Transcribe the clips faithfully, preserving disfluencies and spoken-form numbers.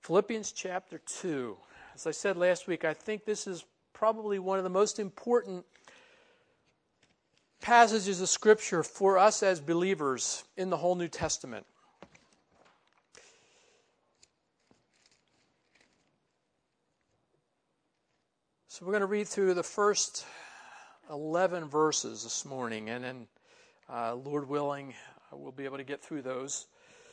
Philippians chapter two. As I said last week, I think this is probably one of the most important passages of Scripture for us as believers in the whole New Testament. So we're going to read through the first eleven verses this morning, and then, uh, Lord willing, we'll be able to get through those.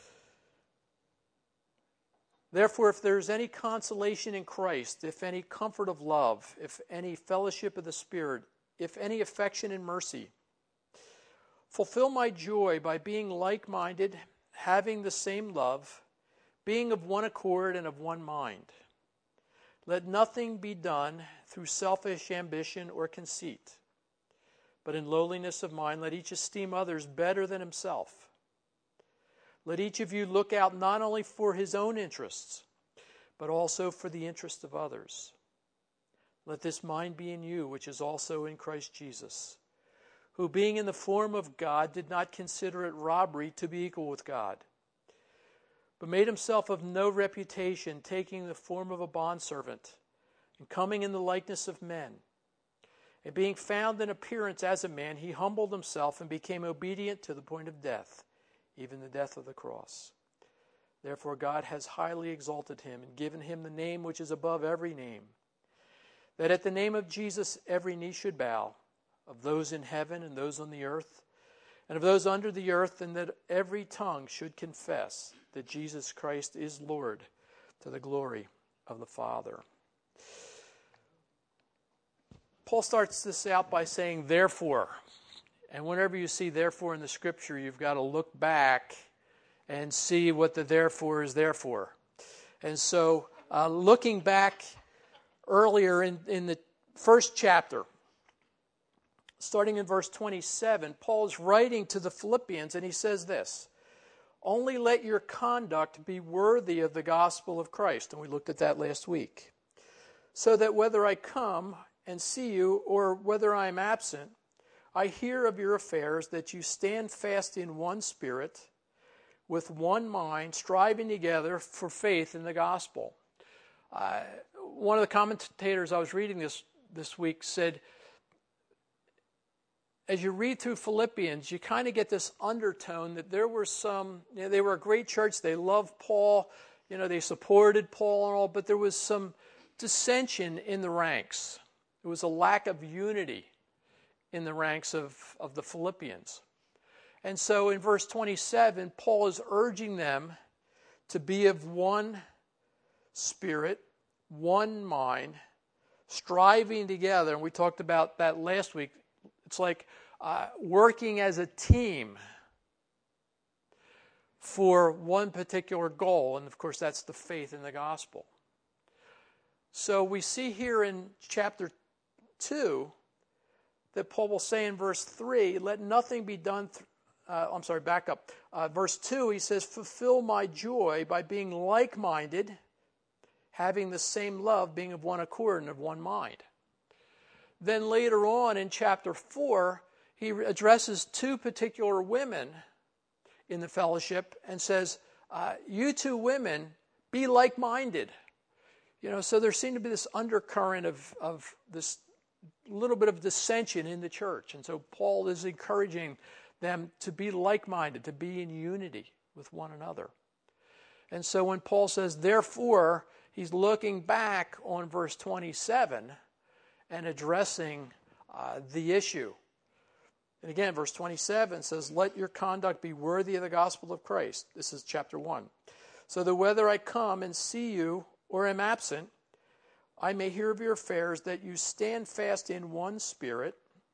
Therefore, if there is any consolation in Christ, if any comfort of love, if any fellowship of the Spirit, if any affection and mercy, fulfill my joy by being like-minded, having the same love, being of one accord and of one mind. Let nothing be done through selfish ambition or conceit, but in lowliness of mind let each esteem others better than himself. Let each of you look out not only for his own interests, but also for the interest of others. Let this mind be in you, which is also in Christ Jesus, who being in the form of God did not consider it robbery to be equal with God, but made himself of no reputation, taking the form of a bondservant, and coming in the likeness of men. And being found in appearance as a man, he humbled himself and became obedient to the point of death, even the death of the cross. Therefore God has highly exalted him and given him the name which is above every name, that at the name of Jesus every knee should bow, of those in heaven and those on the earth, and of those under the earth, and that every tongue should confess that Jesus Christ is Lord, to the glory of the Father. Paul starts this out by saying, therefore. And whenever you see therefore in the Scripture, you've got to look back and see what the therefore is there for. And so, uh, looking back earlier in, in the first chapter, starting in verse twenty-seven, Paul is writing to the Philippians, and he says this, only let your conduct be worthy of the gospel of Christ. And we looked at that last week. So that whether I come and see you or whether I am absent, I hear of your affairs, that you stand fast in one spirit, with one mind, striving together for faith in the gospel. Uh, one of the commentators I was reading this, this week said, as you read through Philippians, you kind of get this undertone that there were some, you know, they were a great church, they loved Paul, you know, they supported Paul and all, but there was some dissension in the ranks. There was a lack of unity in the ranks of, of the Philippians. And so in verse twenty-seven, Paul is urging them to be of one spirit, one mind, striving together. And we talked about that last week. It's like uh, working as a team for one particular goal. And of course, that's the faith in the gospel. So we see here in chapter two, that Paul will say in verse three, let nothing be done, th- uh, I'm sorry, back up. Uh, verse two, he says, fulfill my joy by being like-minded, having the same love, being of one accord and of one mind. Then later on in chapter four, he addresses two particular women in the fellowship and says, uh, you two women, be like-minded. You know, so there seemed to be this undercurrent of, of this little bit of dissension in the church. And so Paul is encouraging them to be like-minded, to be in unity with one another. And so when Paul says, therefore, he's looking back on verse twenty-seven and addressing uh, the issue. And again, verse twenty-seven says, let your conduct be worthy of the gospel of Christ. This is chapter one. So that whether I come and see you or am absent, I may hear of your affairs, that you stand fast in one spirit,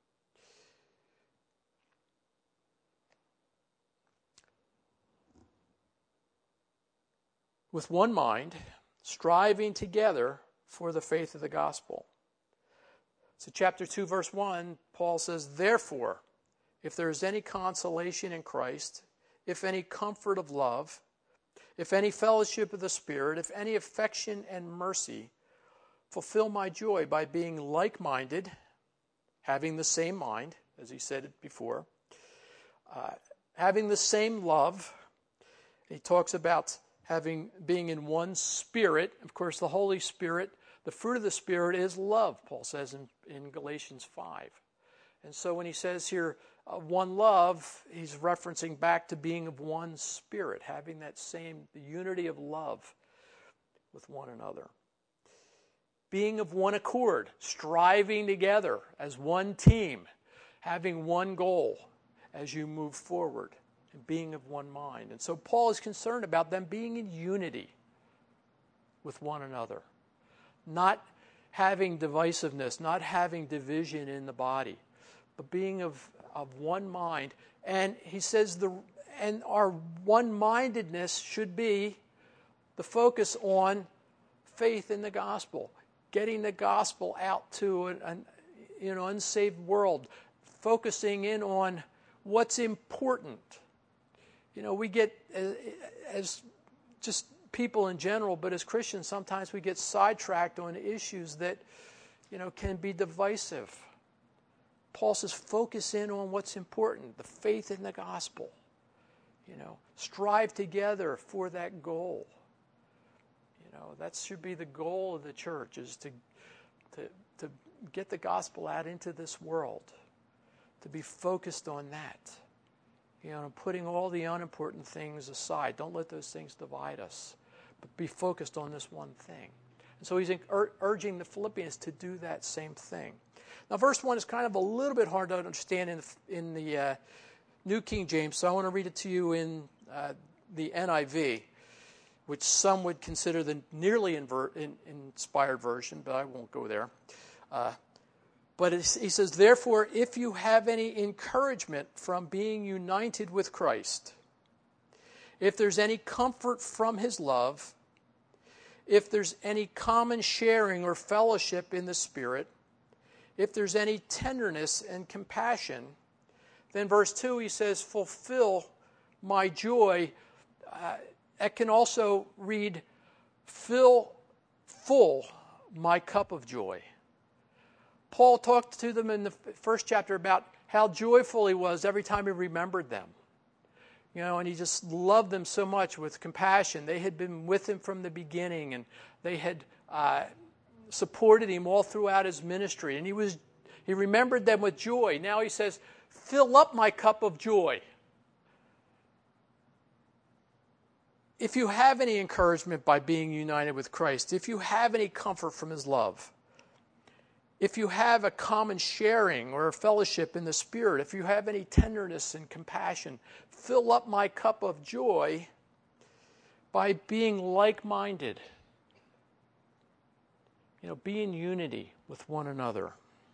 with one mind, striving together for the faith of the gospel. So chapter two, verse one, Paul says, therefore, if there is any consolation in Christ, if any comfort of love, if any fellowship of the Spirit, if any affection and mercy, fulfill my joy by being like-minded, having the same mind, as he said it before, uh, having the same love. He talks about having being in one spirit. Of course, the Holy Spirit, the fruit of the Spirit is love, Paul says in, in Galatians five. And so when he says here, uh, one love, he's referencing back to being of one spirit, having that same the unity of love with one another. Being of one accord, striving together as one team, having one goal as you move forward, and being of one mind. And so Paul is concerned about them being in unity with one another, not having divisiveness, not having division in the body, but being of, of one mind. And he says the and our one-mindedness should be the focus on faith in the gospel, getting the gospel out to an, an you know, unsaved world, focusing in on what's important. You know, we get, as, as just people in general, but as Christians, sometimes we get sidetracked on issues that, you know, can be divisive. Paul says, focus in on what's important, the faith in the gospel. You know, strive together for that goal. You know, that should be the goal of the church, is to, to, to get the gospel out into this world, to be focused on that. You know, putting all the unimportant things aside. Don't let those things divide us, but be focused on this one thing. And so he's ur- urging the Philippians to do that same thing. Now, verse one is kind of a little bit hard to understand in the, in the uh, New King James, so I want to read it to you in uh, the N I V, which some would consider the nearly inver- in, inspired version, but I won't go there. Uh, but he says, therefore, if you have any encouragement from being united with Christ, if there's any comfort from his love, if there's any common sharing or fellowship in the Spirit, if there's any tenderness and compassion, then verse two, he says, fulfill my joy. Uh, it can also read, fill full my cup of joy. Paul talked to them in the first chapter about how joyful he was every time he remembered them. You know, and he just loved them so much with compassion. They had been with him from the beginning, and they had uh, supported him all throughout his ministry. And he was he remembered them with joy. Now he says, fill up my cup of joy. If you have any encouragement by being united with Christ, if you have any comfort from his love, if you have a common sharing or a fellowship in the Spirit, if you have any tenderness and compassion, fill up my cup of joy by being like-minded. You know, be in unity with one another.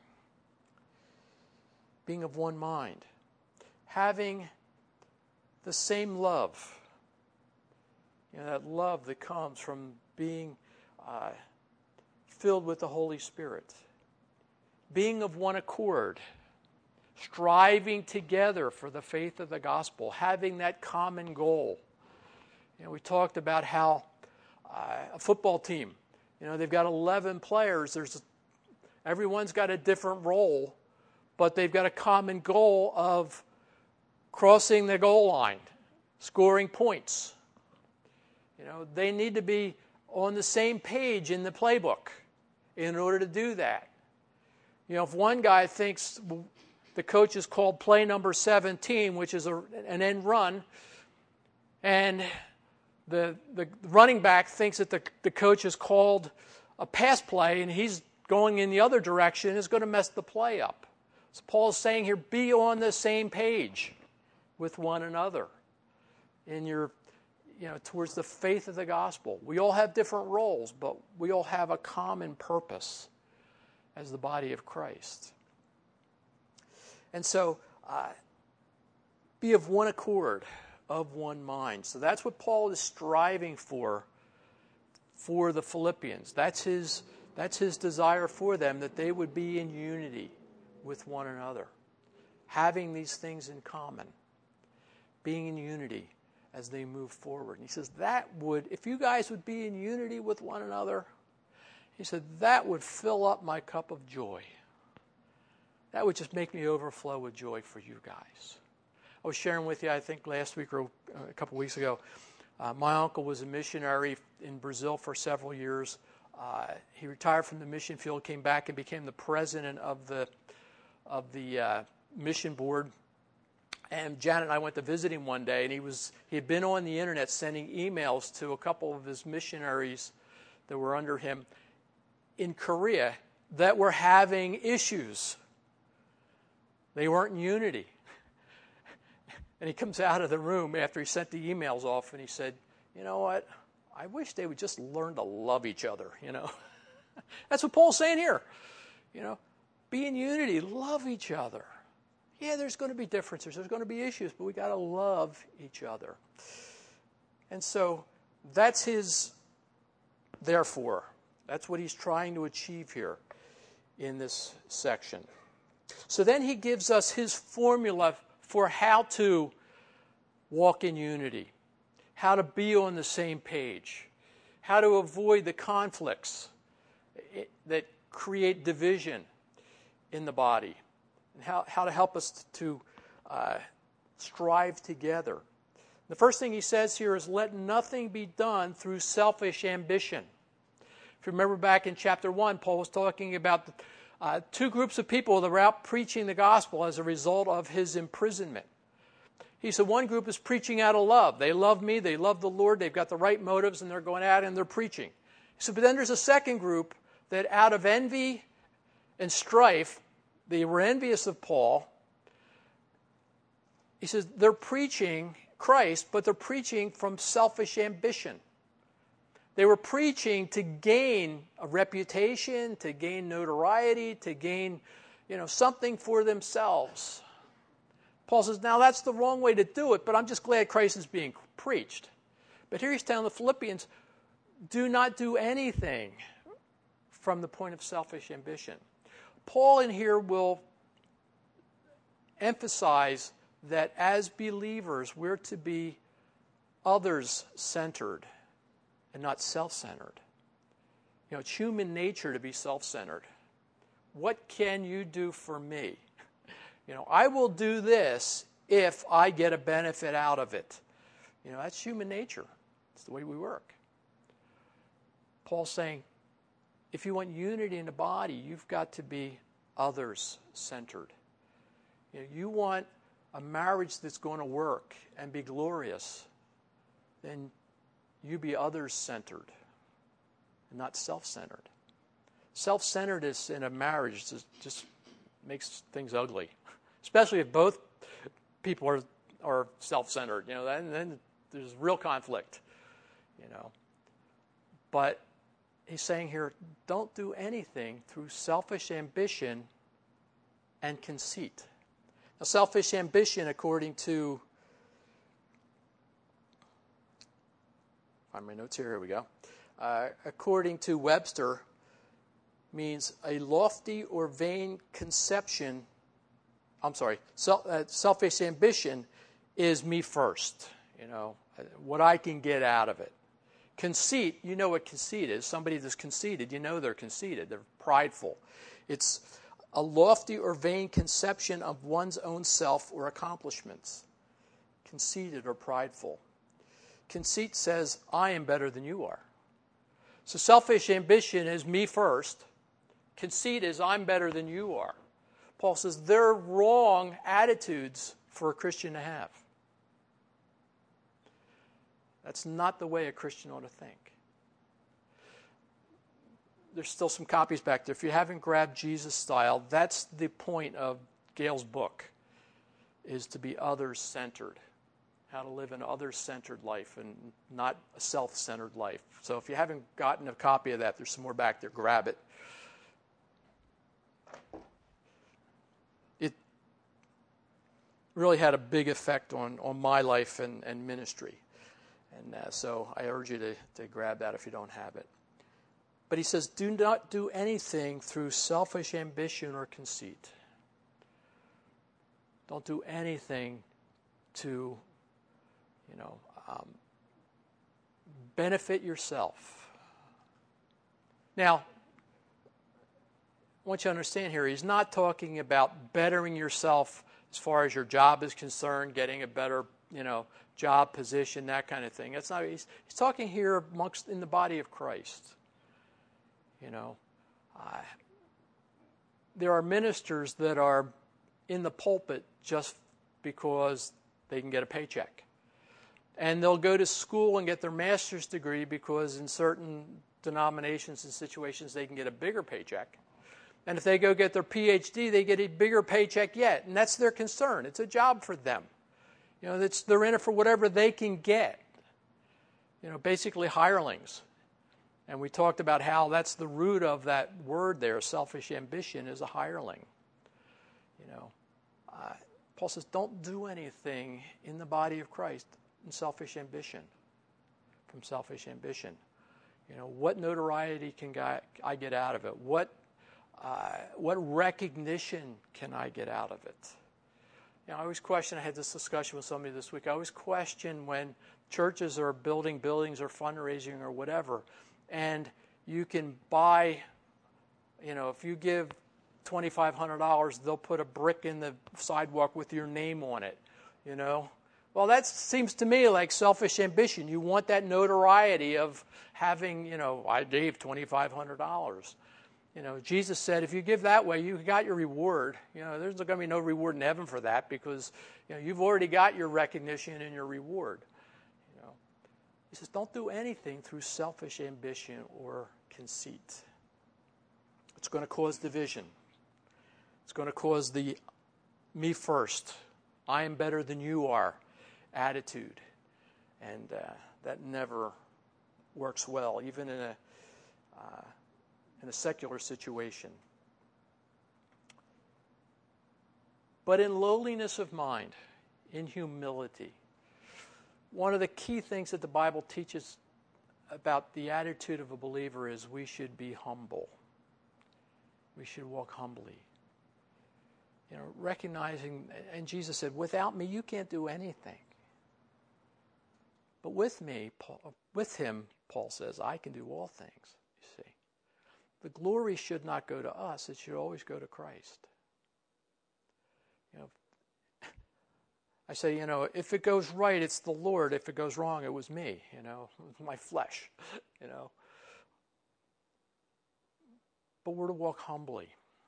Being of one mind. Having the same love. You know, that love that comes from being uh, filled with the Holy Spirit. Being of one accord, striving together for the faith of the gospel, having that common goal. You know, we talked about how uh, a football team, you know, they've got eleven players. There's everyone's got a different role, but they've got a common goal of crossing the goal line, scoring points. You know, they need to be on the same page in the playbook in order to do that. You know, if one guy thinks the coach is called play number seventeen, which is a, an end run, and the the running back thinks that the, the coach is called a pass play and he's going in the other direction, is going to mess the play up. So Paul is saying here, be on the same page with one another in your, you know, towards the faith of the gospel. We all have different roles, but we all have a common purpose as the body of Christ. And so, uh, be of one accord, of one mind. So that's what Paul is striving for, for the Philippians. That's his, that's his desire for them, that they would be in unity with one another, having these things in common, being in unity as they move forward. And he says that would, if you guys would be in unity with one another, he said, that would fill up my cup of joy. That would just make me overflow with joy for you guys. I was sharing with you, I think last week or a couple weeks ago, Uh, my uncle was a missionary in Brazil for several years. Uh, he retired from the mission field, came back and became the president of the of the uh, mission board. And Janet and I went to visit him one day, and he was he had been on the internet sending emails to a couple of his missionaries that were under him in Korea that were having issues. They weren't in unity. And he comes out of the room after he sent the emails off, and he said, you know what? I wish they would just learn to love each other, you know. That's what Paul's saying here. You know, be in unity, love each other. Yeah, there's going to be differences, there's going to be issues, but we got to love each other. And so that's his therefore. That's what he's trying to achieve here in this section. So then he gives us his formula for how to walk in unity, how to be on the same page, how to avoid the conflicts that create division in the body, and how, how to help us to uh, strive together. The first thing he says here is, let nothing be done through selfish ambition. If you remember back in chapter one, Paul was talking about uh, two groups of people that were out preaching the gospel as a result of his imprisonment. He said one group is preaching out of love. They love me, they love the Lord, they've got the right motives, and they're going out and they're preaching. He said, but then there's a second group that out of envy and strife, they were envious of Paul. He says they're preaching Christ, but they're preaching from selfish ambition. They were preaching to gain a reputation, to gain notoriety, to gain, you know, something for themselves. Paul says, now that's the wrong way to do it, but I'm just glad Christ is being preached. But here he's telling the Philippians, do not do anything from the point of selfish ambition. Paul in here will emphasize that as believers, we're to be others-centered and not self-centered. You know, it's human nature to be self-centered. What can you do for me? You know, I will do this if I get a benefit out of it. You know, that's human nature. It's the way we work. Paul's saying, if you want unity in the body, you've got to be others-centered. You know, you want a marriage that's going to work and be glorious, then you be others-centered and not self-centered. Self-centeredness in a marriage just, just makes things ugly, especially if both people are are self-centered. You know, then, then there's real conflict. You know, but he's saying here, don't do anything through selfish ambition and conceit. Now, selfish ambition, according to, find my notes here, here we go. Uh, according to Webster, means a lofty or vain conception, I'm sorry, self, uh, selfish ambition is me first, you know, what I can get out of it. Conceit, you know what conceit is. Somebody that's conceited, you know they're conceited. They're prideful. It's a lofty or vain conception of one's own self or accomplishments. Conceited or prideful. Conceit says, I am better than you are. So selfish ambition is me first. Conceit is, I'm better than you are. Paul says they're wrong attitudes for a Christian to have. That's not the way a Christian ought to think. There's still some copies back there. If you haven't grabbed Jesus Style, that's the point of Gail's book, is to be others-centered. How to live an others-centered life and not a self-centered life. So if you haven't gotten a copy of that, there's some more back there. Grab it. It really had a big effect on, on my life and, and ministry. And uh, so I urge you to, to grab that if you don't have it. But he says, do not do anything through selfish ambition or conceit. Don't do anything to, you know, um, benefit yourself. Now, I want you to understand here, he's not talking about bettering yourself as far as your job is concerned, getting a better you know, job, position, that kind of thing. That's not. He's, he's talking here amongst in the body of Christ. You know, uh, there are ministers that are in the pulpit just because they can get a paycheck. And they'll go to school and get their master's degree because in certain denominations and situations they can get a bigger paycheck. And if they go get their P H D, they get a bigger paycheck yet. And that's their concern. It's a job for them. You know, it's, they're in it for whatever they can get. You know, basically hirelings. And we talked about how that's the root of that word there, selfish ambition, is a hireling. You know, uh, Paul says, don't do anything in the body of Christ in selfish ambition, from selfish ambition. You know, what notoriety can I get out of it? What uh, what recognition can I get out of it? You know, I always question, I had this discussion with somebody this week, I always question when churches are building buildings or fundraising or whatever, and you can buy, you know, if you give twenty-five hundred dollars, they'll put a brick in the sidewalk with your name on it, you know. Well, that seems to me like selfish ambition. You want that notoriety of having, you know, I gave twenty-five hundred dollars. You know, Jesus said, if you give that way, you got your reward. You know, there's going to be no reward in heaven for that because, you know, you've already got your recognition and your reward. You know, he says, don't do anything through selfish ambition or conceit. It's going to cause division. It's going to cause the me first, I am better than you are attitude. And uh, that never works well, even in a uh, in a secular situation. But in lowliness of mind, in humility, one of the key things that the Bible teaches about the attitude of a believer is we should be humble. We should walk humbly. You know, recognizing, and Jesus said, without me you can't do anything. But with me, Paul, with him, Paul says, I can do all things, you see. The glory should not go to us, it should always go to Christ. You know, I say, you know, if it goes right, it's the Lord. If it goes wrong, it was me, you know, my flesh, you know. But we're to walk humbly.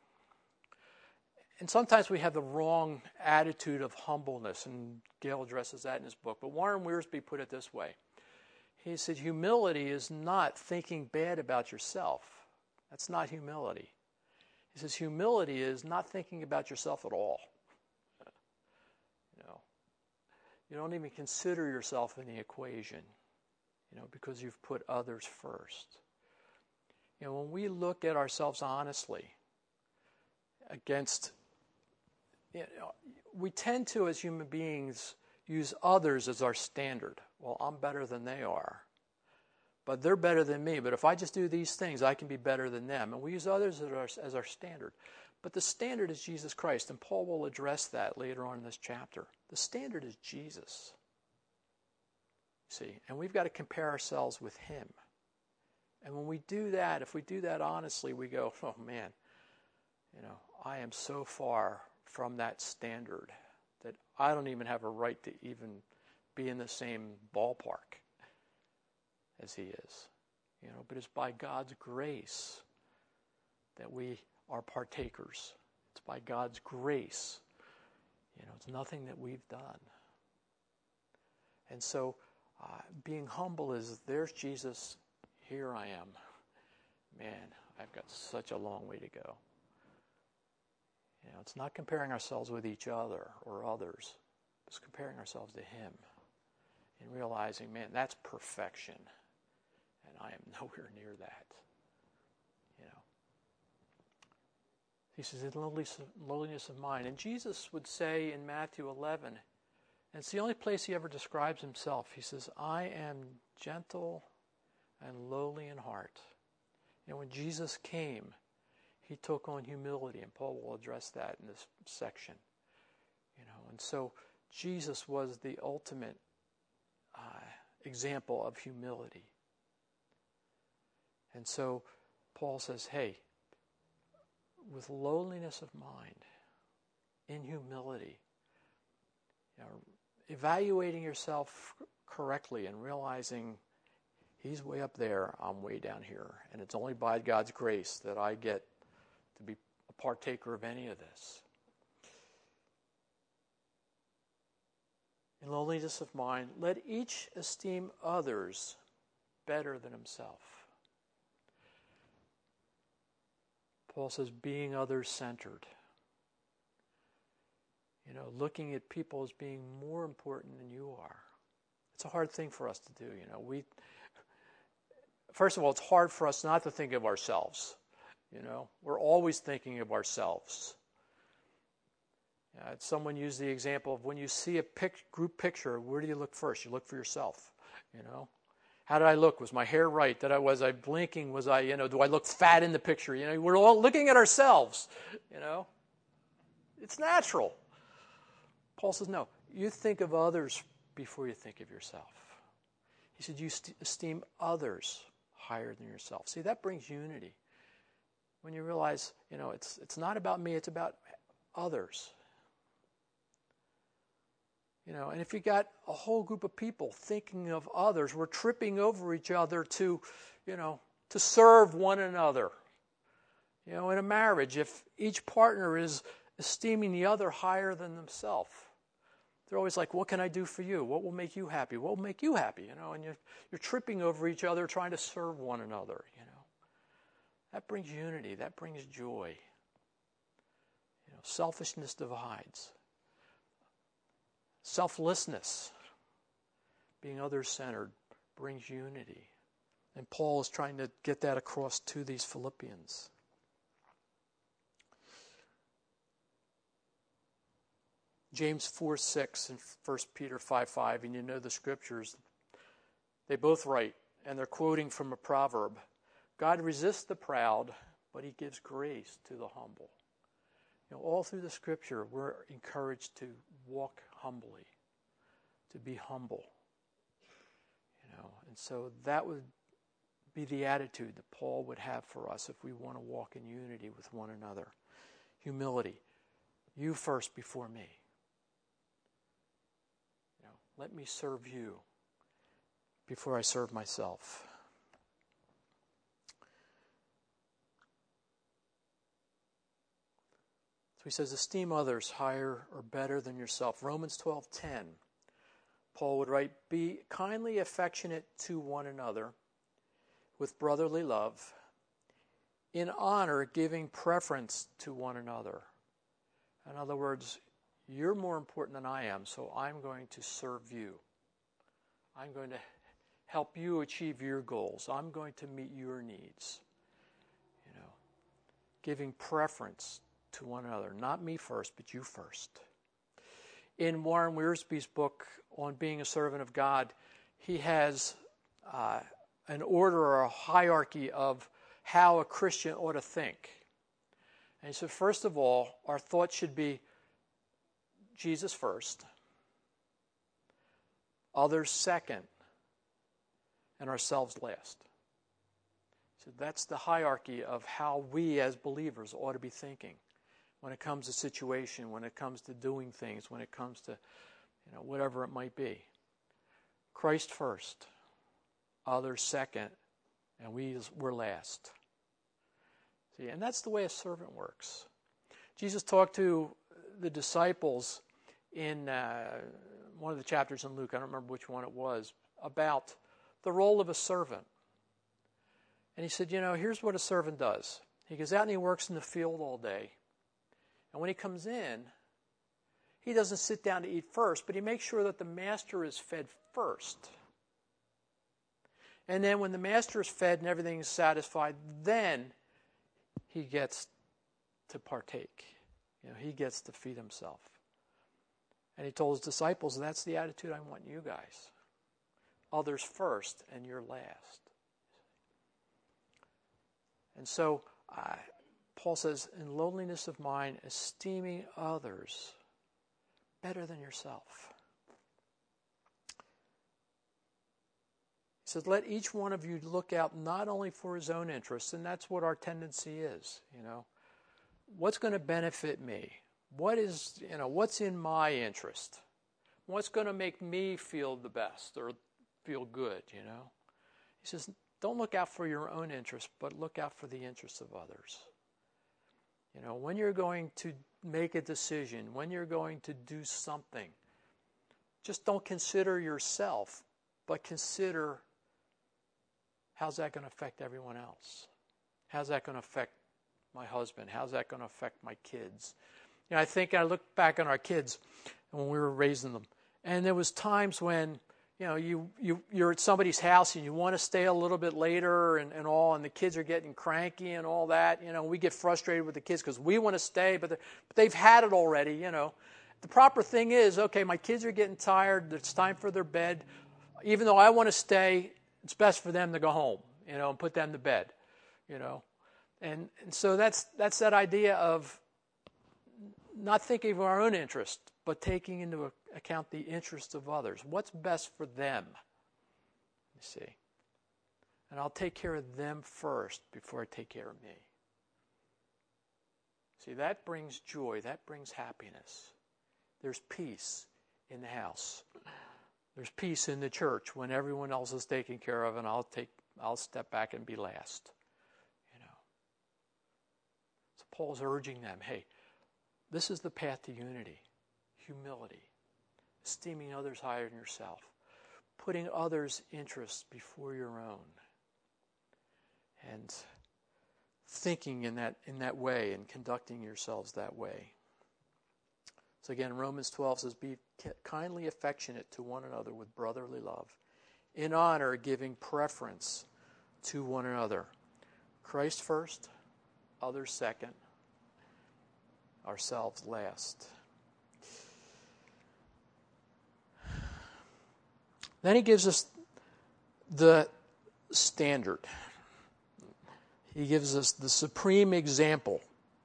And sometimes we have the wrong attitude of humbleness, and Gail addresses that in his book. But Warren Wiersbe put it this way. He said, humility is not thinking bad about yourself. That's not humility. He says, humility is not thinking about yourself at all. You know, you don't even consider yourself in the equation, you know, because you've put others first. You know, when we look at ourselves honestly against, you know, we tend to, as human beings, use others as our standard. Well, I'm better than they are, but they're better than me. But if I just do these things, I can be better than them. And we use others as our, as our standard. But the standard is Jesus Christ, and Paul will address that later on in this chapter. The standard is Jesus. See, and we've got to compare ourselves with him. And when we do that, if we do that honestly, we go, oh man, you know, I am so far from that standard that I don't even have a right to even be in the same ballpark as he is. You know, but it's by God's grace that we are partakers. It's by God's grace. You know, it's nothing that we've done. And so uh, being humble is, there's Jesus, here I am. Man, I've got such a long way to go. You know, it's not comparing ourselves with each other or others. It's comparing ourselves to him and realizing, man, that's perfection. And I am nowhere near that. You know. He says, in lowliness of mind. And Jesus would say in Matthew eleven, and it's the only place he ever describes himself. He says, I am gentle and lowly in heart. And when Jesus came, he took on humility, and Paul will address that in this section. You know, and so Jesus was the ultimate uh, example of humility. And so Paul says, hey, with lowliness of mind, in humility, you know, evaluating yourself correctly and realizing he's way up there, I'm way down here. And it's only by God's grace that I get to be a partaker of any of this. In lowliness of mind, let each esteem others better than himself. Paul says, being others-centered. You know, looking at people as being more important than you are. It's a hard thing for us to do, you know. We, first of all, it's hard for us not to think of ourselves. You know, we're always thinking of ourselves. Uh, someone used the example of when you see a pic- group picture, where do you look first? You look for yourself, you know. How did I look? Was my hair right? Did I, was I blinking? Was I, you know, do I look fat in the picture? You know, we're all looking at ourselves, you know. It's natural. Paul says, no, you think of others before you think of yourself. He said, you st- esteem others higher than yourself. See, that brings unity. When you realize, you know, it's it's not about me, it's about others. You know, and if you got a whole group of people thinking of others, we're tripping over each other to, you know, to serve one another. You know, in a marriage, if each partner is esteeming the other higher than themselves, they're always like, what can I do for you? What will make you happy? What will make you happy? You know, and you're, you're tripping over each other trying to serve one another, you know. That brings unity. That brings joy. You know, selfishness divides. Selflessness, being others-centered, brings unity. And Paul is trying to get that across to these Philippians. James four six and First Peter five five, and you know the scriptures, they both write, and they're quoting from a proverb, God resists the proud, but he gives grace to the humble. You know, all through the scripture, we're encouraged to walk humbly, to be humble. You know, and so that would be the attitude that Paul would have for us if we want to walk in unity with one another. Humility. You first before me. You know, let me serve you before I serve myself. So he says, esteem others higher or better than yourself. Romans twelve ten, Paul would write, be kindly affectionate to one another with brotherly love, in honor giving preference to one another. In other words, you're more important than I am, so I'm going to serve you. I'm going to help you achieve your goals. I'm going to meet your needs. You know, giving preference to one another. Not me first, but you first. In Warren Wiersbe's book on being a servant of God, he has uh, an order or a hierarchy of how a Christian ought to think. And he said, first of all, our thoughts should be Jesus first, others second, and ourselves last. So that's the hierarchy of how we as believers ought to be thinking when it comes to situation, when it comes to doing things, when it comes to, you know, whatever it might be. Christ first, others second, and we we're last. See, and that's the way a servant works. Jesus talked to the disciples in uh, one of the chapters in Luke, I don't remember which one it was, about the role of a servant. And he said, you know, here's what a servant does. He goes out and he works in the field all day. And when he comes in, he doesn't sit down to eat first, but he makes sure that the master is fed first. And then when the master is fed and everything is satisfied, then he gets to partake. You know, he gets to feed himself. And he told his disciples, that's the attitude I want you guys. Others first and you're last. And so uh, Paul says, in lowliness of mind, esteeming others better than yourself. He says, let each one of you look out not only for his own interests, and that's what our tendency is, you know. What's going to benefit me? What is, you know, what's in my interest? What's going to make me feel the best or feel good, you know? He says, don't look out for your own interests, but look out for the interests of others. You know, when you're going to make a decision, when you're going to do something, just don't consider yourself, but consider how's that going to affect everyone else? How's that going to affect my husband? How's that going to affect my kids? You know, I think I look back on our kids when we were raising them, and there was times when, you know, you, you, you're at somebody's house and you want to stay a little bit later and, and all, and the kids are getting cranky and all that. You know, we get frustrated with the kids because we want to stay, but, but they've had it already, you know. The proper thing is, okay, my kids are getting tired. It's time for their bed. Even though I want to stay, it's best for them to go home, you know, and put them to bed, you know. And, and so that's that's that idea of not thinking of our own interest, but taking into account the interests of others. What's best for them? You see. And I'll take care of them first before I take care of me. See, that brings joy. That brings happiness. There's peace in the house. There's peace in the church when everyone else is taken care of, and I'll take I'll step back and be last. You know. So Paul's urging them, hey, this is the path to unity. Humility, esteeming others higher than yourself, putting others' interests before your own, and thinking in that in that way and conducting yourselves that way. So again, Romans twelve says, be kindly affectionate to one another with brotherly love, in honor giving preference to one another. Christ first, others second, ourselves last. Then he gives us the standard. He gives us the supreme example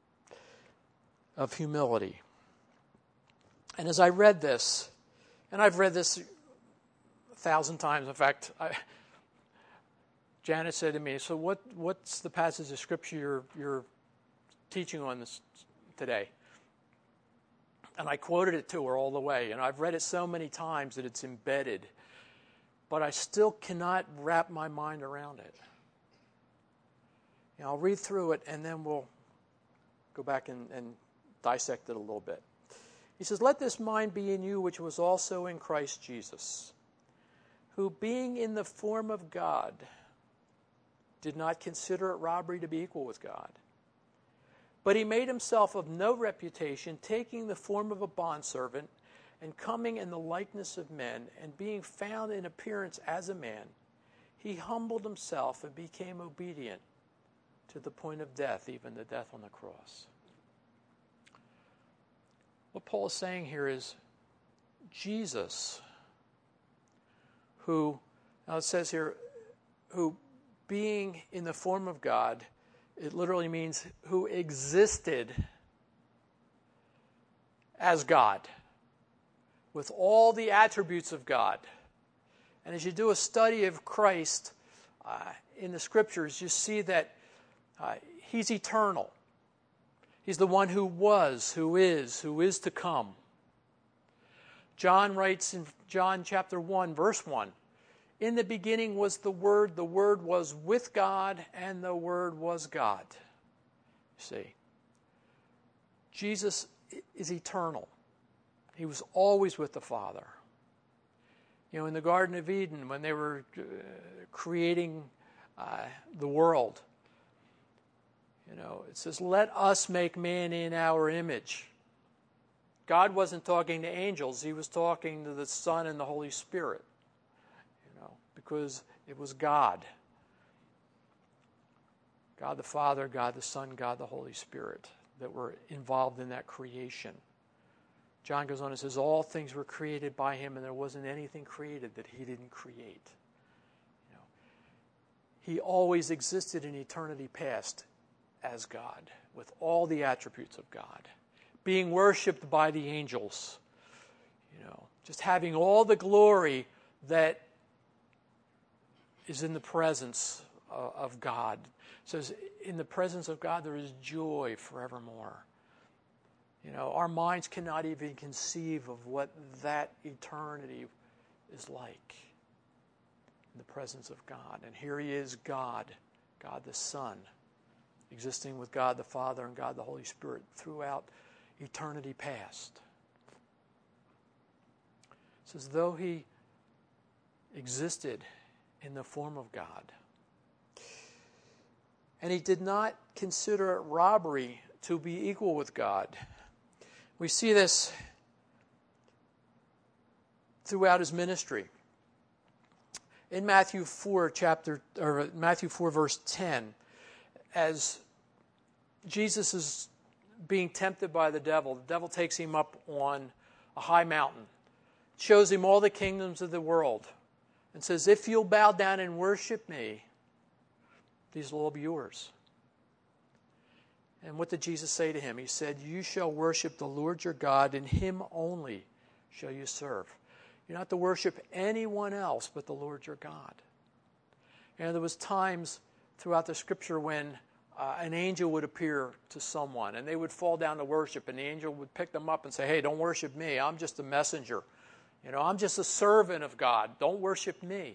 of humility. And as I read this, and I've read this a thousand times, in fact, I, Janet said to me, so what, what's the passage of Scripture you're, you're teaching on this today? And I quoted it to her all the way, and I've read it so many times that it's embedded. But I still cannot wrap my mind around it. You know, I'll read through it, and then we'll go back and, and dissect it a little bit. He says, let this mind be in you, which was also in Christ Jesus, who being in the form of God, did not consider it robbery to be equal with God. But he made himself of no reputation, taking the form of a bondservant, and coming in the likeness of men, and being found in appearance as a man, he humbled himself and became obedient to the point of death, even the death on the cross. What Paul is saying here is Jesus, who, now it says here, who being in the form of God, it literally means who existed as God, with all the attributes of God. And as you do a study of Christ uh, in the Scriptures, you see that uh, he's eternal. He's the one who was, who is, who is to come. John writes in John chapter one, verse one, in the beginning was the Word, the Word was with God, and the Word was God. See, Jesus is eternal. He was always with the Father. You know, in the Garden of Eden, when they were uh, creating uh, the world, you know, it says, let us make man in our image. God wasn't talking to angels. He was talking to the Son and the Holy Spirit, you know, because it was God. God the Father, God the Son, God the Holy Spirit that were involved in that creation. John goes on and says, all things were created by him, and there wasn't anything created that he didn't create. You know, he always existed in eternity past as God, with all the attributes of God, being worshipped by the angels, you know, just having all the glory that is in the presence of, of God. It says, in the presence of God there is joy forevermore. You know, our minds cannot even conceive of what that eternity is like in the presence of God. And here he is, God, God the Son, existing with God the Father and God the Holy Spirit throughout eternity past. It's as though he existed in the form of God. And he did not consider it robbery to be equal with God. We see this throughout his ministry. In Matthew four, chapter or Matthew four, verse ten, as Jesus is being tempted by the devil, the devil takes him up on a high mountain, shows him all the kingdoms of the world, and says, "If you'll bow down and worship me, these will all be yours." And what did Jesus say to him? He said, "You shall worship the Lord your God, and him only shall you serve." You're not to worship anyone else but the Lord your God. And there was times throughout the scripture when uh, an angel would appear to someone, and they would fall down to worship, and the angel would pick them up and say, "Hey, don't worship me. I'm just a messenger. You know, I'm just a servant of God. Don't worship me."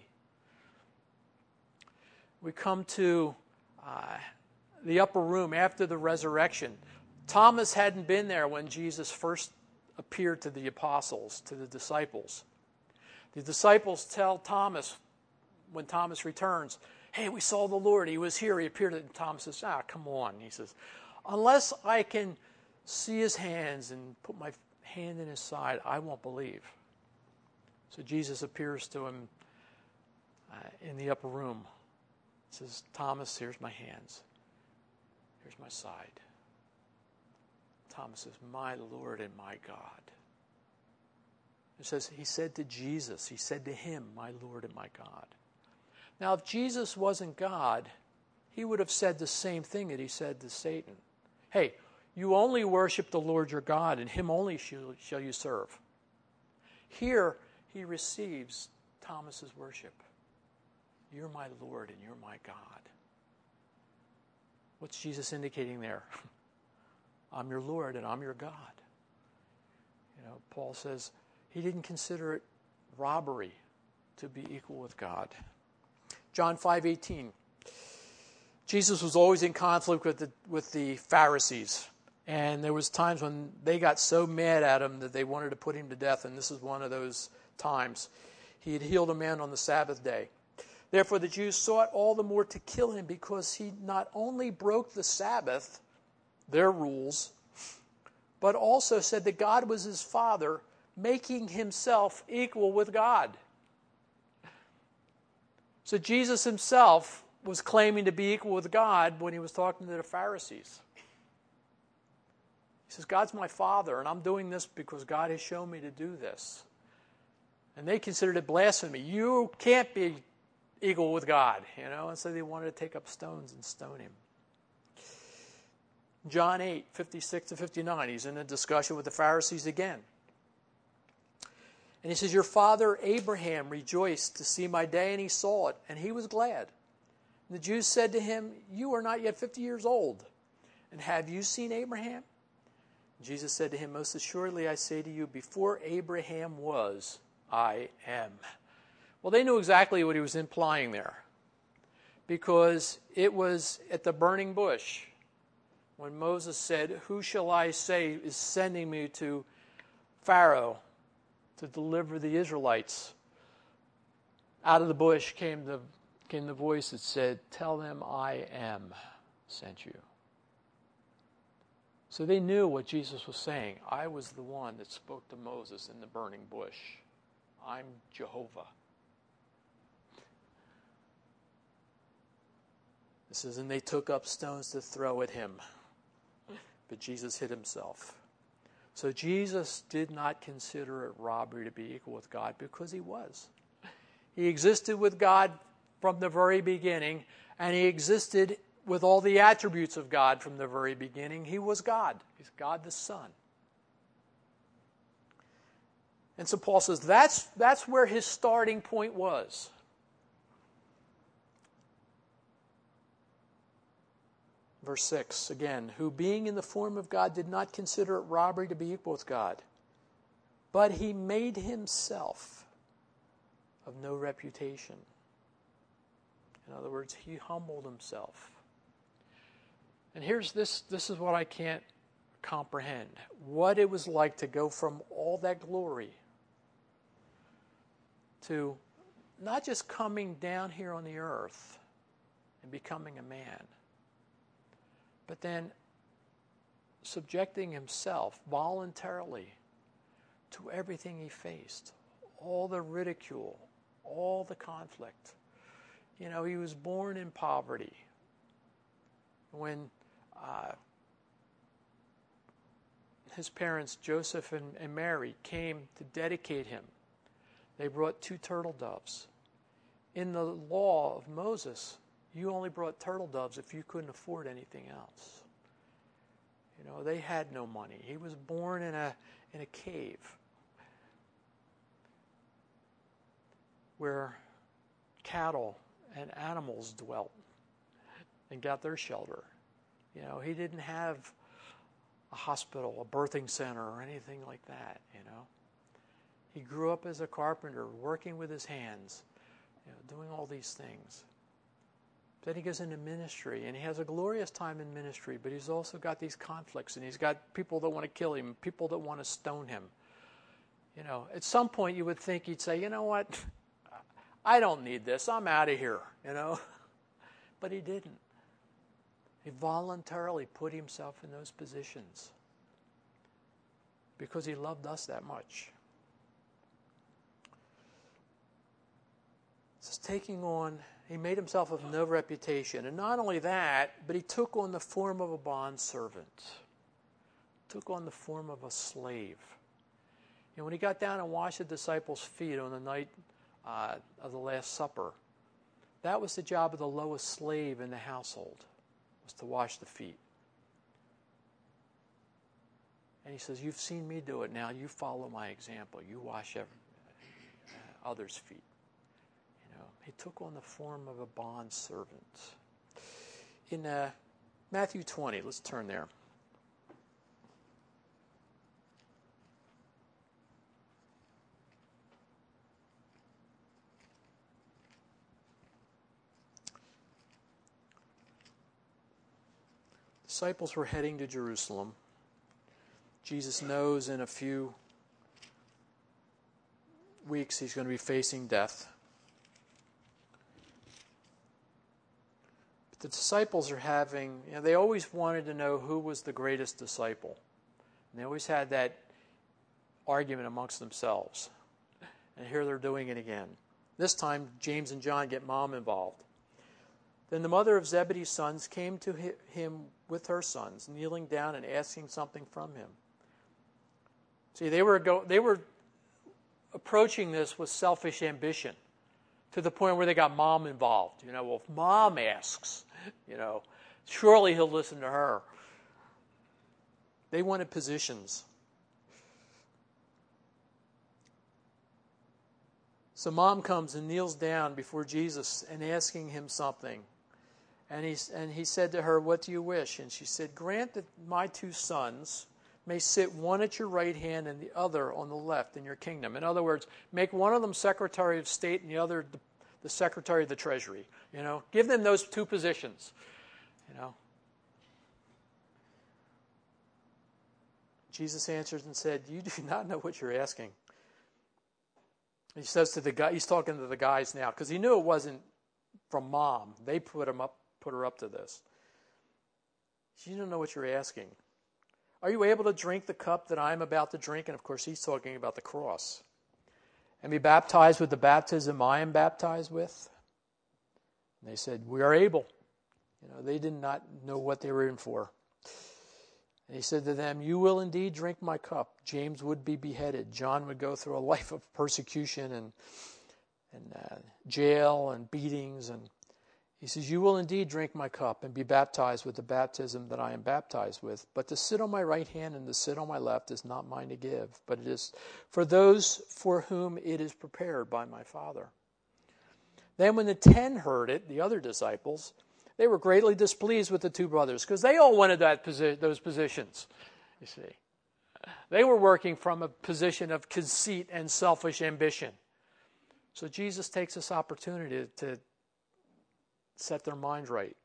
We come to uh, the upper room after the resurrection. Thomas hadn't been there when Jesus first appeared to the apostles, to the disciples. The disciples tell Thomas, when Thomas returns, "Hey, we saw the Lord. He was here. He appeared." And Thomas says, "Ah, come on." He says, "Unless I can see his hands and put my hand in his side, I won't believe." So Jesus appears to him uh, in the upper room. He says, "Thomas, here's my hands. Here's my side." Thomas says, "My Lord and my God." It says, he said to Jesus, he said to him, "My Lord and my God." Now, if Jesus wasn't God, he would have said the same thing that he said to Satan. "Hey, you only worship the Lord your God, and him only shall, shall you serve." Here, he receives Thomas's worship. "You're my Lord and you're my God." What's Jesus indicating there? I'm your Lord and I'm your God. You know, Paul says he didn't consider it robbery to be equal with God. John five eighteen. Jesus was always in conflict with the with the Pharisees. And there was times when they got so mad at him that they wanted to put him to death, and this is one of those times. He had healed a man on the Sabbath day. Therefore the Jews sought all the more to kill him, because he not only broke the Sabbath, their rules, but also said that God was his Father, making himself equal with God. So Jesus himself was claiming to be equal with God when he was talking to the Pharisees. He says, "God's my Father, and I'm doing this because God has shown me to do this." And they considered it blasphemy. You can't be equal with God, you know, and so they wanted to take up stones and stone him. John eight, fifty-six to fifty-nine, he's in a discussion with the Pharisees again. And he says, "Your father Abraham rejoiced to see my day, and he saw it, and he was glad. And the Jews said to him, 'You are not yet fifty years old, and have you seen Abraham?' Jesus said to him, 'Most assuredly I say to you, before Abraham was, I am.'" Well, they knew exactly what he was implying there, because it was at the burning bush when Moses said, "Who shall I say is sending me to Pharaoh to deliver the Israelites?" Out of the bush came the came the voice that said, "Tell them I am sent you." So they knew what Jesus was saying. I was the one that spoke to Moses in the burning bush. I'm Jehovah. It says, "And they took up stones to throw at him, but Jesus hid himself." So Jesus did not consider it robbery to be equal with God, because he was. He existed with God from the very beginning, and he existed with all the attributes of God from the very beginning. He was God. He's God the Son. And so Paul says that's, that's where his starting point was. Verse six, again, who being in the form of God did not consider it robbery to be equal with God, but he made himself of no reputation. In other words, he humbled himself. And here's this, this is what I can't comprehend. What it was like to go from all that glory to not just coming down here on the earth and becoming a man, but then subjecting himself voluntarily to everything he faced, all the ridicule, all the conflict. You know, he was born in poverty. When uh, his parents, Joseph and, and Mary, came to dedicate him, they brought two turtle doves. In the law of Moses, you only brought turtle doves if you couldn't afford anything else. You know, they had no money. He was born in a in a cave where cattle and animals dwelt and got their shelter. You know, he didn't have a hospital, a birthing center, or anything like that, you know. He grew up as a carpenter, working with his hands, you know, doing all these things. Then he goes into ministry, and he has a glorious time in ministry, but he's also got these conflicts, and he's got people that want to kill him, people that want to stone him. You know, at some point you would think he'd say, you know what, I don't need this, I'm out of here, you know. But he didn't. He voluntarily put himself in those positions because he loved us that much. It's taking on, he made himself of no reputation. And not only that, but he took on the form of a bondservant. Took on the form of a slave. And when he got down and washed the disciples' feet on the night uh, of the Last Supper, that was the job of the lowest slave in the household, was to wash the feet. And he says, you've seen me do it, now you follow my example. You wash every, uh, others' feet. You know, he took on the form of a bondservant. In uh, Matthew twenty, let's turn there. Disciples were heading to Jerusalem. Jesus knows in a few weeks he's going to be facing death. But the disciples are having, you know, they always wanted to know who was the greatest disciple. And they always had that argument amongst themselves. And here they're doing it again. This time, James and John get mom involved. Then the mother of Zebedee's sons came to him with her sons, kneeling down and asking something from him. See, they were go, they were approaching this with selfish ambition to the point where they got mom involved. You know, well, if mom asks, you know, surely he'll listen to her. They wanted positions. So mom comes and kneels down before Jesus and asking him something. And he, and he said to her, what do you wish? And she said, grant that my two sons may sit one at your right hand and the other on the left in your kingdom. In other words, make one of them Secretary of State and the other the, the Secretary of the Treasury. You know, give them those two positions. You know. Jesus answered and said, you do not know what you're asking. He says to the guy, he's talking to the guys now, because he knew it wasn't from mom. They put him up, put her up to this. You don't know what you're asking. Are you able to drink the cup that I am about to drink? And of course, he's talking about the cross. And be baptized with the baptism I am baptized with? And they said, we are able. You know, they did not know what they were in for. And he said to them, you will indeed drink my cup. James would be beheaded. John would go through a life of persecution and, and uh, jail and beatings. And he says, you will indeed drink my cup and be baptized with the baptism that I am baptized with. But to sit on my right hand and to sit on my left is not mine to give, but it is for those for whom it is prepared by my Father. Then when the ten heard it, the other disciples, They were greatly displeased with the two brothers because they all wanted that posi- those positions, you see. They were working from a position of conceit and selfish ambition. So Jesus takes this opportunity to set their mind right.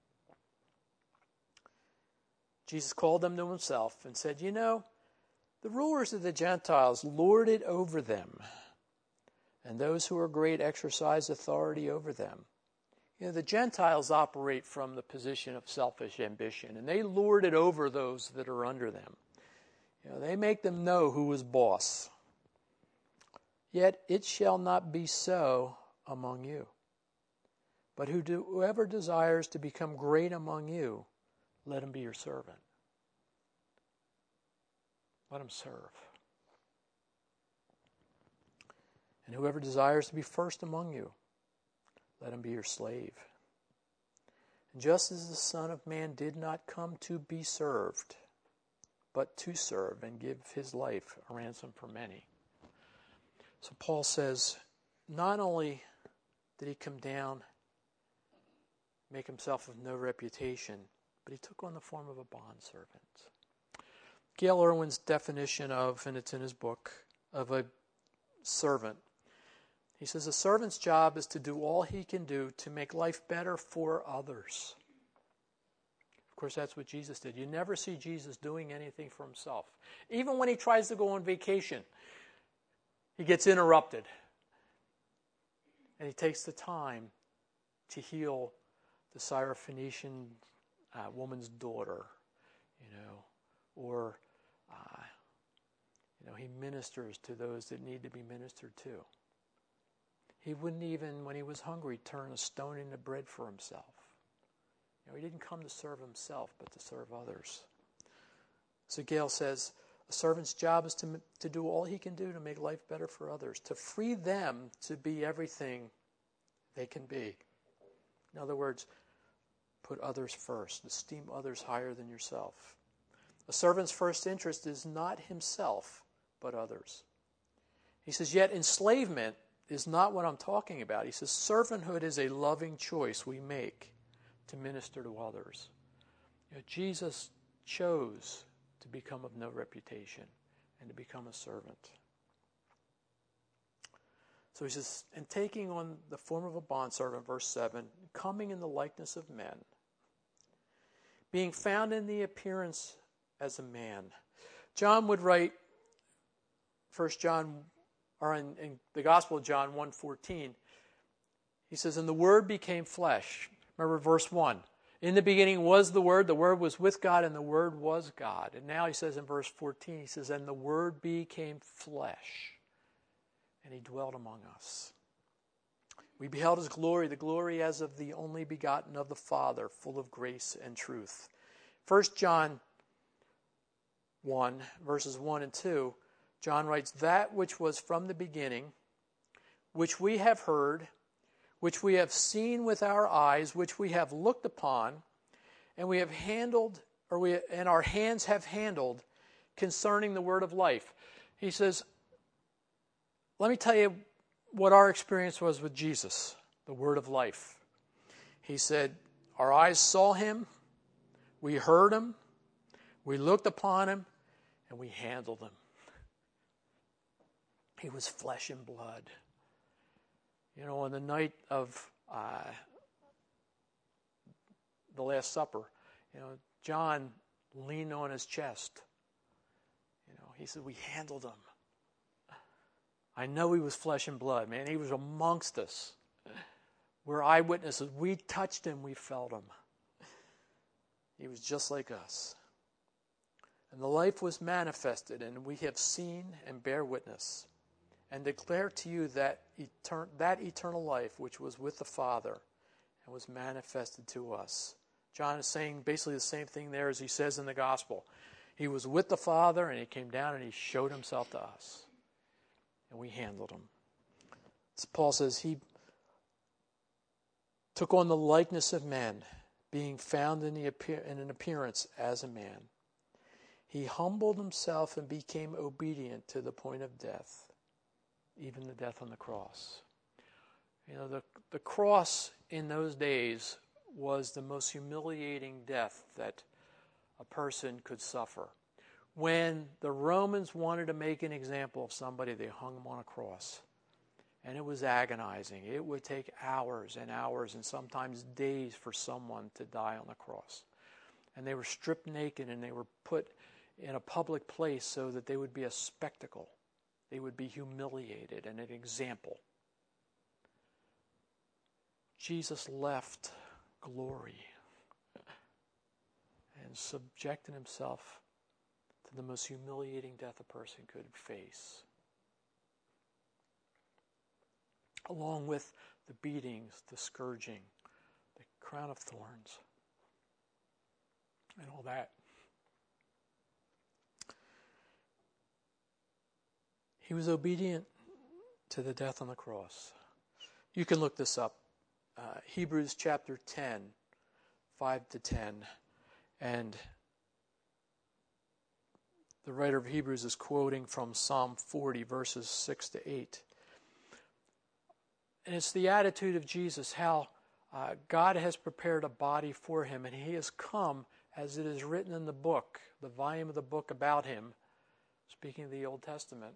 Jesus called them to himself and said, you know, the rulers of the Gentiles lord it over them, and those who are great exercise authority over them. You know, the Gentiles operate from the position of selfish ambition, and they lord it over those that are under them. You know, they make them know who is boss. Yet it shall not be so among you. But who do, whoever desires to become great among you, let him be your servant. Let him serve. And whoever desires to be first among you, let him be your slave. And just as the Son of Man did not come to be served, but to serve and give his life a ransom for many. So Paul says, not only did he come down, make himself of no reputation, but he took on the form of a bondservant. Gail Irwin's definition of, and it's in his book, of a servant. He says a servant's job is to do all he can do to make life better for others. Of course, that's what Jesus did. You never see Jesus doing anything for himself. Even when he tries to go on vacation, he gets interrupted. And he takes the time to heal the Syrophoenician uh, woman's daughter, you know, or, uh, you know, he ministers to those that need to be ministered to. He wouldn't even, when he was hungry, turn a stone into bread for himself. You know, he didn't come to serve himself, but to serve others. So Gail says, a servant's job is to, to do all he can do to make life better for others, to free them to be everything they can be. In other words, put others first, esteem others higher than yourself. A servant's first interest is not himself, but others. He says, yet enslavement is not what I'm talking about. He says, servanthood is a loving choice we make to minister to others. You know, Jesus chose to become of no reputation and to become a servant. So he says, and taking on the form of a bondservant, verse seven, coming in the likeness of men, being found in the appearance as a man. John would write, First John, or in, in the Gospel of John one fourteen, he says, and the Word became flesh. Remember verse one. In the beginning was the Word, the Word was with God, and the Word was God. And now he says in verse fourteen, he says, and the Word became flesh, and he dwelt among us. We beheld his glory, the glory as of the only begotten of the Father, full of grace and truth. First John one, verses one and two, John writes, that which was from the beginning, which we have heard, which we have seen with our eyes, which we have looked upon, and we have handled, or we and our hands have handled, concerning the word of life. He says, let me tell you what our experience was with Jesus, the word of life. He said, our eyes saw him, we heard him, we looked upon him, and we handled him. He was flesh and blood. You know, on the night of uh, the Last Supper, you know, John leaned on his chest. You know, he said, we handled him. I know he was flesh and blood, man. He was amongst us. We're eyewitnesses. We touched him. We felt him. He was just like us. And the life was manifested, and we have seen and bear witness, and declare to you that, etern- that eternal life which was with the Father and was manifested to us. John is saying basically the same thing there as he says in the Gospel. He was with the Father, and he came down and he showed himself to us. And we handled him. As Paul says, he took on the likeness of men, being found in, the appear- in an appearance as a man. He humbled himself and became obedient to the point of death, even the death on the cross. You know, the, the cross in those days was the most humiliating death that a person could suffer. When the Romans wanted to make an example of somebody, they hung him on a cross. And it was agonizing. It would take hours and hours and sometimes days for someone to die on the cross. And they were stripped naked and they were put in a public place so that they would be a spectacle. They would be humiliated and an example. Jesus left glory and subjected himself to the most humiliating death a person could face, along with the beatings, the scourging, the crown of thorns, and all that. He was obedient to the death on the cross. You can look this up. Uh, Hebrews chapter ten, five to ten. And the writer of Hebrews is quoting from Psalm forty, verses six to eight. And it's the attitude of Jesus, how uh, God has prepared a body for him, and he has come, as it is written in the book, the volume of the book about him, speaking of the Old Testament,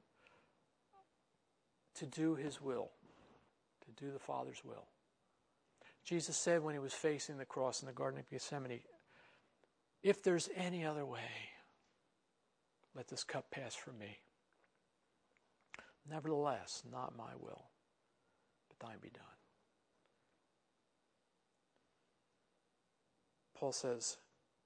to do his will, to do the Father's will. Jesus said when he was facing the cross in the Garden of Gethsemane, if there's any other way, let this cup pass from me. Nevertheless, not my will, but thine be done. Paul says,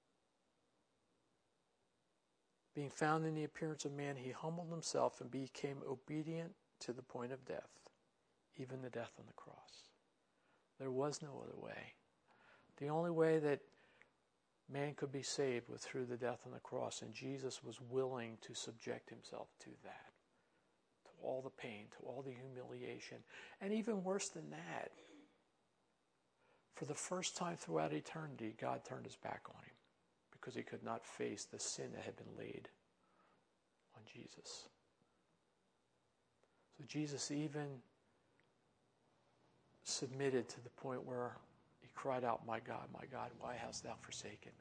being found in the appearance of man, he humbled himself and became obedient to the point of death, even the death on the cross. There was no other way. The only way that man could be saved was through the death on the cross, and Jesus was willing to subject himself to that, to all the pain, to all the humiliation, and even worse than that, for the first time throughout eternity, God turned his back on him because he could not face the sin that had been laid on Jesus. So Jesus even submitted to the point where he cried out, my God, my God, why hast thou forsaken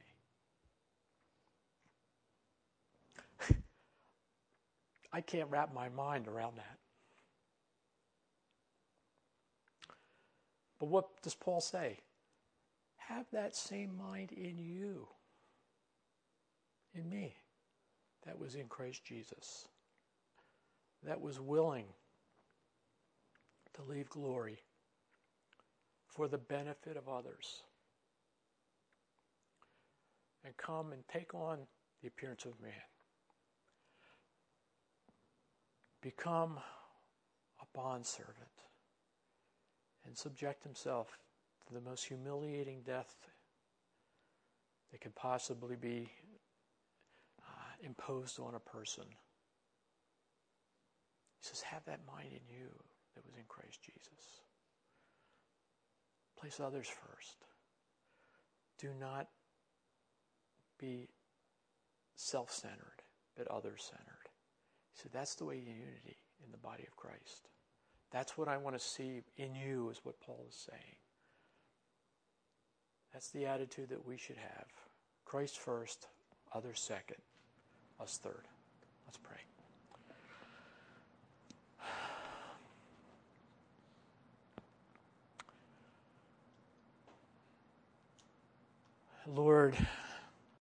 me? I can't wrap my mind around that. But what does Paul say? Have that same mind in you, in me, that was in Christ Jesus, that was willing to leave glory for the benefit of others and come and take on the appearance of man. Become a bondservant and subject himself to the most humiliating death that could possibly be uh, imposed on a person. He says, have that mind in you that was in Christ Jesus. Place others first. Do not be self-centered, but others-centered. He said, that's the way you unity in the body of Christ. That's what I want to see in you, is what Paul is saying. That's the attitude that we should have. Christ first, others second, us third. Let's pray. Lord,